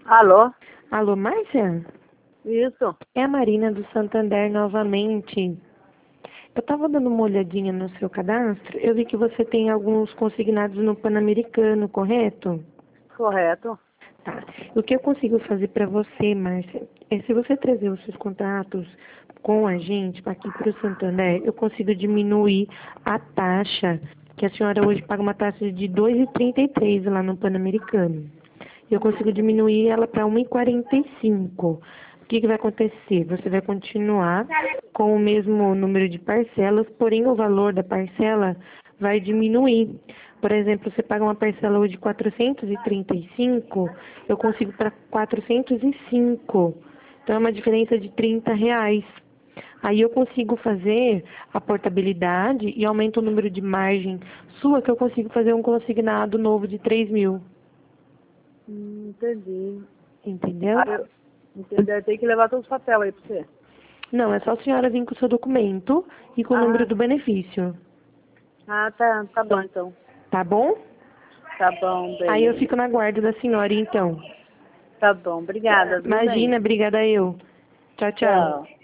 Alô? Alô, Márcia? Isso. É a Marina do Santander novamente. Eu estava dando uma olhadinha no seu cadastro, eu vi que você tem alguns consignados no Pan-Americano, correto? Correto. Tá. O que eu consigo fazer para você, Márcia, é se você trazer os seus contatos com a gente aqui para o Santander, eu consigo diminuir a taxa, que a senhora hoje paga uma taxa de 2,33 lá no Pan-Americano. Eu consigo diminuir ela para 1,45. O que vai acontecer? Você vai continuar com o mesmo número de parcelas, porém o valor da parcela vai diminuir. Por exemplo, você paga uma parcela hoje de 435, eu consigo para 405. Então é uma diferença de R$ 30. Aí eu consigo fazer a portabilidade e aumento o número de margem sua, que eu consigo fazer um consignado novo de 3.000. Entendi. Entendeu? Entendi. Eu tenho que levar todos os papéis aí pra você. Não, é só a senhora vir com o seu documento e com o número do benefício. Tá bom então. Tá bom? Tá bom, Aí eu bem. fico na guarda da senhora, então. Tá bom, obrigada, viu, bem? Imagina, obrigada eu. Tchau, tchau. Tchau.